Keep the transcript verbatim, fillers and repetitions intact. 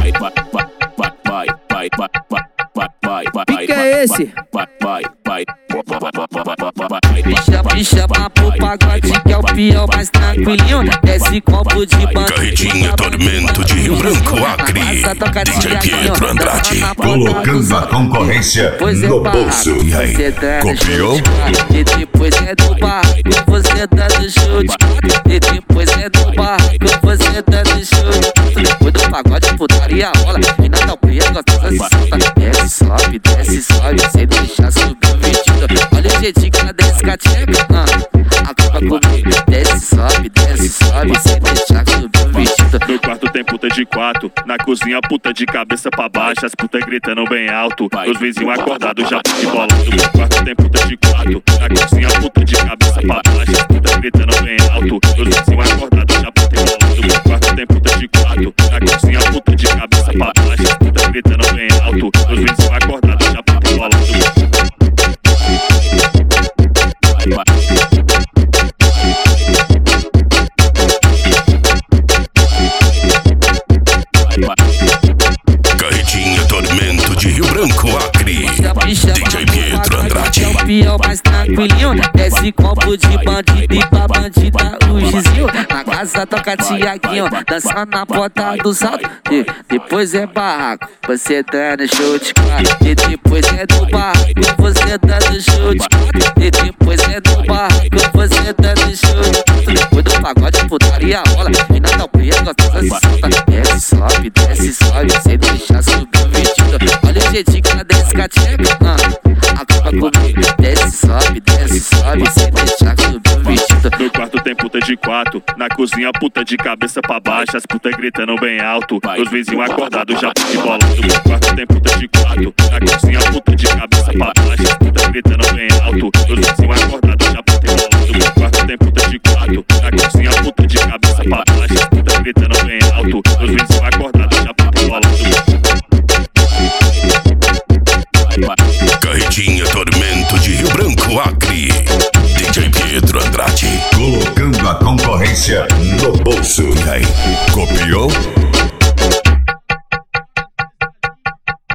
Que é esse? Bicha, bicha, papo pagode que é o pior, mais tranquilinho. Desce copo de banco. Carretinha Tormento de Rio Branco, Acre. D J Pietro Andrade. Colocando a concorrência no bolso. E aí, copiou? E depois é do barco, você dando chute. E depois é do barco, você dando chute. Depois do pagode, putaria rola. E na talpinha gostosa se solta. Desce, sobe, desce, sobe, sem deixar subir o vestido. Olha o jeitinho que ela desce com a tcheca, ah, acaba comigo. Desce, sobe, desce, sobe, sem deixar subir o vestido. No quarto tem puta de quatro, na cozinha puta de cabeça pra baixo, as putas gritando bem alto, os vizinhos acordados já de bolando. No quarto tem puta de quatro, na cozinha puta de cabeça pra baixo, as putas gritando bem alto, os vizinhos acordados já de bolando. No quarto tem puta de quatro, na cozinha puta de cabeça pra baixo, as putas gritando bem alto, os vizinhos acordados já de bolando. Carretinha Tormento de Rio Branco, Acre. D J Pietro Andrade. É o pior, mais tranquilinho. Desce copo de bandido e pra bandida o gizinho. Na casa toca Tiaguinho, dançando na porta do salto. E depois é barraco, você dando chute. E depois é do barraco, você dando chute. E depois é do barraco, você dando chute. Depois do pagode, putaria rola. E na talpinha gostosa se solta. Desce, sobe, desce, sobe, sem deixar subir o vestido. Olha o jeitinho que ela desce com a tcheca, ah, acaba comigo. Desce, sobe, desce, sobe, sem deixar subir o vestido. No quarto tem puta de quatro, na cozinha puta de cabeça pra baixo, as putas gritando bem alto, os vizinhos acordados já de bolando. No quarto tem puta de quatro, na cozinha puta de cabeça pra baixo, as putas gritando bem alto, os vizinhos acordados.